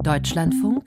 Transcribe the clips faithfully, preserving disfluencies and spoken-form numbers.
Deutschlandfunk,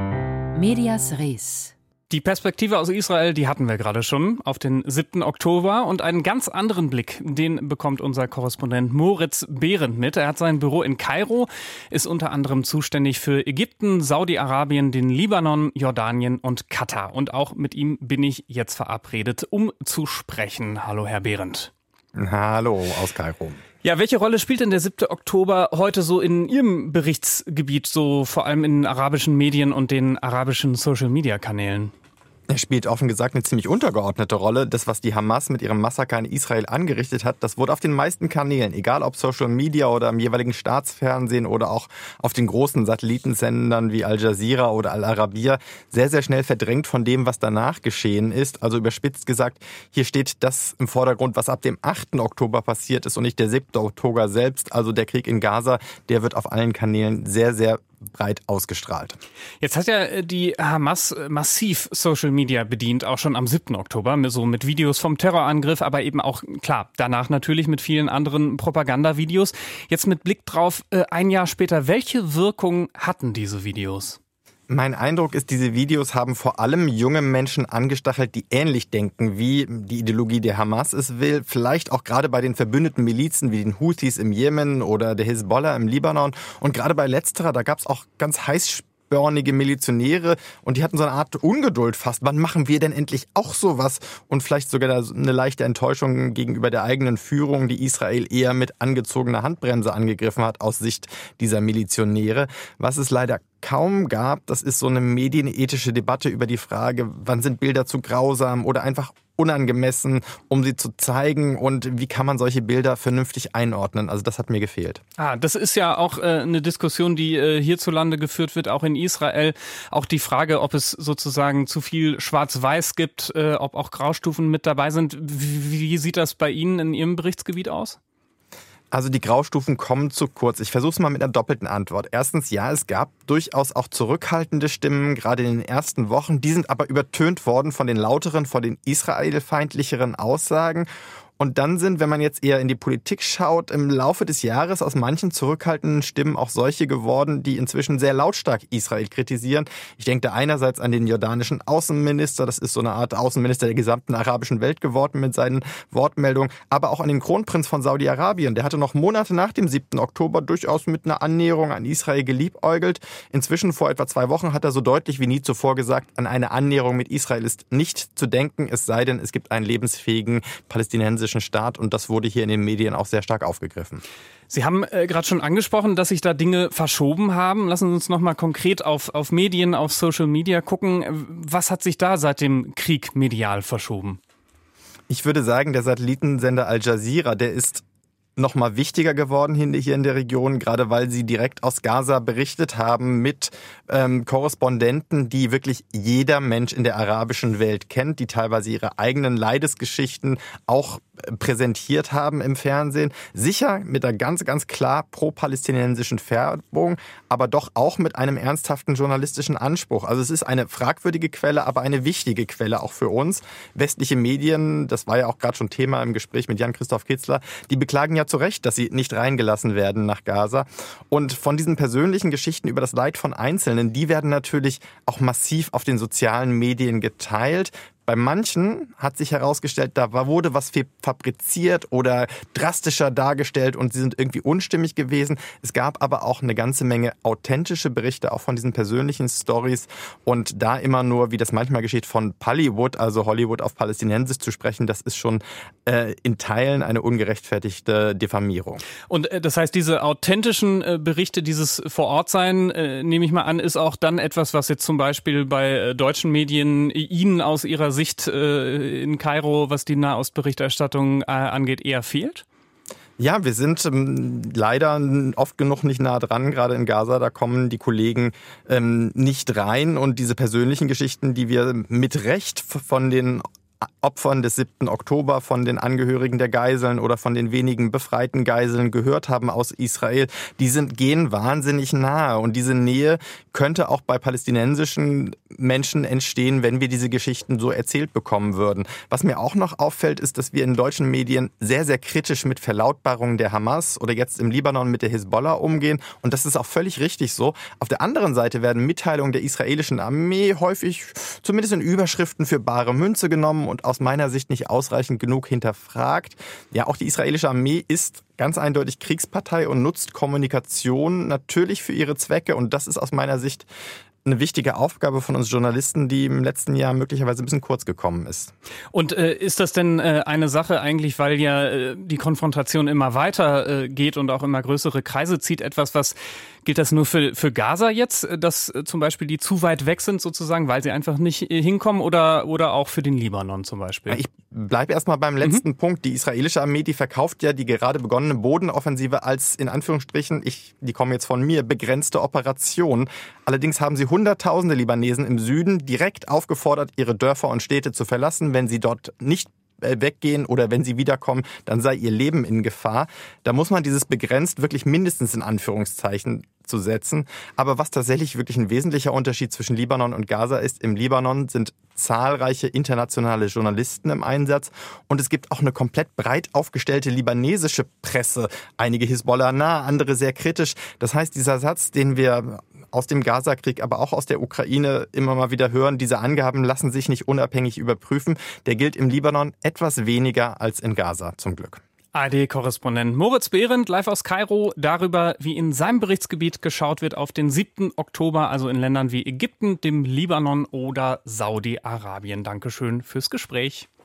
Medias Res. Die Perspektive aus Israel, die hatten wir gerade schon auf den siebten Oktober. Und einen ganz anderen Blick, den bekommt unser Korrespondent Moritz Behrendt mit. Er hat sein Büro in Kairo, ist unter anderem zuständig für Ägypten, Saudi-Arabien, den Libanon, Jordanien und Katar. Und auch mit ihm bin ich jetzt verabredet, um zu sprechen. Hallo, Herr Behrendt. Hallo aus Kairo. Ja, welche Rolle spielt denn der siebte Oktober heute so in Ihrem Berichtsgebiet, so vor allem in den arabischen Medien und den arabischen Social-Media-Kanälen? Er spielt offen gesagt eine ziemlich untergeordnete Rolle. Das, was die Hamas mit ihrem Massaker in Israel angerichtet hat, das wurde auf den meisten Kanälen, egal ob Social Media oder im jeweiligen Staatsfernsehen oder auch auf den großen Satellitensendern wie Al Jazeera oder Al Arabiya, sehr, sehr schnell verdrängt von dem, was danach geschehen ist. Also überspitzt gesagt, hier steht das im Vordergrund, was ab dem achten Oktober passiert ist und nicht der siebte Oktober selbst. Also der Krieg in Gaza, der wird auf allen Kanälen sehr, sehr breit ausgestrahlt. Jetzt hat ja die Hamas massiv Social Media bedient, auch schon am siebten Oktober, so mit Videos vom Terrorangriff, aber eben auch, klar, danach natürlich mit vielen anderen Propagandavideos. Jetzt mit Blick drauf, ein Jahr später, welche Wirkung hatten diese Videos? Mein Eindruck ist, diese Videos haben vor allem junge Menschen angestachelt, die ähnlich denken, wie die Ideologie der Hamas es will. Vielleicht auch gerade bei den verbündeten Milizen wie den Houthis im Jemen oder der Hisbollah im Libanon. Und gerade bei letzterer, da gab es auch ganz heiß börnige Milizionäre und die hatten so eine Art Ungeduld fast. Wann machen wir denn endlich auch sowas? Und vielleicht sogar eine leichte Enttäuschung gegenüber der eigenen Führung, die Israel eher mit angezogener Handbremse angegriffen hat aus Sicht dieser Milizionäre. Was es leider kaum gab, das ist so eine medienethische Debatte über die Frage, wann sind Bilder zu grausam oder einfach unangemessen, um sie zu zeigen, und wie kann man solche Bilder vernünftig einordnen. Also das hat mir gefehlt. Ah, das ist ja auch äh, eine Diskussion, die äh, hierzulande geführt wird, auch in Israel. Auch die Frage, ob es sozusagen zu viel Schwarz-Weiß gibt, äh, ob auch Graustufen mit dabei sind. Wie, wie sieht das bei Ihnen in Ihrem Berichtsgebiet aus? Also die Graustufen kommen zu kurz. Ich versuche es mal mit einer doppelten Antwort. Erstens, ja, es gab durchaus auch zurückhaltende Stimmen, gerade in den ersten Wochen. Die sind aber übertönt worden von den lauteren, von den israelfeindlicheren Aussagen. Und dann sind, wenn man jetzt eher in die Politik schaut, im Laufe des Jahres aus manchen zurückhaltenden Stimmen auch solche geworden, die inzwischen sehr lautstark Israel kritisieren. Ich denke da einerseits an den jordanischen Außenminister, das ist so eine Art Außenminister der gesamten arabischen Welt geworden mit seinen Wortmeldungen, aber auch an den Kronprinz von Saudi-Arabien. Der hatte noch Monate nach dem siebten Oktober durchaus mit einer Annäherung an Israel geliebäugelt. Inzwischen, vor etwa zwei Wochen, hat er so deutlich wie nie zuvor gesagt, an eine Annäherung mit Israel ist nicht zu denken, es sei denn, es gibt einen lebensfähigen palästinensischen Staat, und das wurde hier in den Medien auch sehr stark aufgegriffen. Sie haben äh, gerade schon angesprochen, dass sich da Dinge verschoben haben. Lassen Sie uns noch mal konkret auf, auf Medien, auf Social Media gucken. Was hat sich da seit dem Krieg medial verschoben? Ich würde sagen, der Satellitensender Al Jazeera, der ist noch mal wichtiger geworden hier in der Region, gerade weil sie direkt aus Gaza berichtet haben mit ähm, Korrespondenten, die wirklich jeder Mensch in der arabischen Welt kennt, die teilweise ihre eigenen Leidesgeschichten auch präsentiert haben im Fernsehen. Sicher mit einer ganz, ganz klar pro-palästinensischen Färbung, aber doch auch mit einem ernsthaften journalistischen Anspruch. Also es ist eine fragwürdige Quelle, aber eine wichtige Quelle auch für uns. Westliche Medien, das war ja auch gerade schon Thema im Gespräch mit Jan-Christoph Kitzler, die beklagen ja zu Recht, dass sie nicht reingelassen werden nach Gaza. Und von diesen persönlichen Geschichten über das Leid von Einzelnen, die werden natürlich auch massiv auf den sozialen Medien geteilt. Bei manchen hat sich herausgestellt, da wurde was fabriziert oder drastischer dargestellt und sie sind irgendwie unstimmig gewesen. Es gab aber auch eine ganze Menge authentische Berichte, auch von diesen persönlichen Stories. Und da immer nur, wie das manchmal geschieht, von Pallywood, also Hollywood auf Palästinensisch zu sprechen, das ist schon äh, in Teilen eine ungerechtfertigte Diffamierung. Und äh, das heißt, diese authentischen äh, Berichte, dieses Vorortsein, äh, nehme ich mal an, ist auch dann etwas, was jetzt zum Beispiel bei äh, deutschen Medien Ihnen aus Ihrer Sicht äh, in Kairo, was die Nahostberichterstattung äh, angeht, eher fehlt? Ja, wir sind ähm, leider oft genug nicht nah dran, gerade in Gaza, da kommen die Kollegen ähm, nicht rein, und diese persönlichen Geschichten, die wir mit Recht von den Opfern des siebten Oktober, von den Angehörigen der Geiseln oder von den wenigen befreiten Geiseln gehört haben aus Israel, die sind, gehen wahnsinnig nahe. Und diese Nähe könnte auch bei palästinensischen Menschen entstehen, wenn wir diese Geschichten so erzählt bekommen würden. Was mir auch noch auffällt, ist, dass wir in deutschen Medien sehr, sehr kritisch mit Verlautbarungen der Hamas oder jetzt im Libanon mit der Hisbollah umgehen. Und das ist auch völlig richtig so. Auf der anderen Seite werden Mitteilungen der israelischen Armee häufig, zumindest in Überschriften, für bare Münze genommen und aus meiner Sicht nicht ausreichend genug hinterfragt. Ja, auch die israelische Armee ist ganz eindeutig Kriegspartei und nutzt Kommunikation natürlich für ihre Zwecke. Und das ist aus meiner Sicht eine wichtige Aufgabe von uns Journalisten, die im letzten Jahr möglicherweise ein bisschen kurz gekommen ist. Und äh, ist das denn äh, eine Sache eigentlich, weil ja äh, die Konfrontation immer weiter äh, geht und auch immer größere Kreise zieht, etwas, was gilt das nur für, für Gaza jetzt, dass äh, zum Beispiel die zu weit weg sind sozusagen, weil sie einfach nicht äh, hinkommen oder, oder auch für den Libanon zum Beispiel? Ich bleibe erstmal beim letzten mhm. Punkt. Die israelische Armee, die verkauft ja die gerade begonnene Bodenoffensive als, in Anführungsstrichen, ich, die kommen jetzt von mir, begrenzte Operation. Allerdings haben sie Hunderttausende Libanesen im Süden direkt aufgefordert, ihre Dörfer und Städte zu verlassen. Wenn sie dort nicht weggehen oder wenn sie wiederkommen, dann sei ihr Leben in Gefahr. Da muss man dieses begrenzt wirklich mindestens in Anführungszeichen zu setzen. Aber was tatsächlich wirklich ein wesentlicher Unterschied zwischen Libanon und Gaza ist, im Libanon sind zahlreiche internationale Journalisten im Einsatz und es gibt auch eine komplett breit aufgestellte libanesische Presse. Einige Hisbollah nah, andere sehr kritisch. Das heißt, dieser Satz, den wir aus dem Gaza-Krieg, aber auch aus der Ukraine immer mal wieder hören, diese Angaben lassen sich nicht unabhängig überprüfen, der gilt im Libanon etwas weniger als in Gaza, zum Glück. A R D-Korrespondent Moritz Behrendt live aus Kairo darüber, wie in seinem Berichtsgebiet geschaut wird auf den siebten Oktober, also in Ländern wie Ägypten, dem Libanon oder Saudi-Arabien. Dankeschön fürs Gespräch.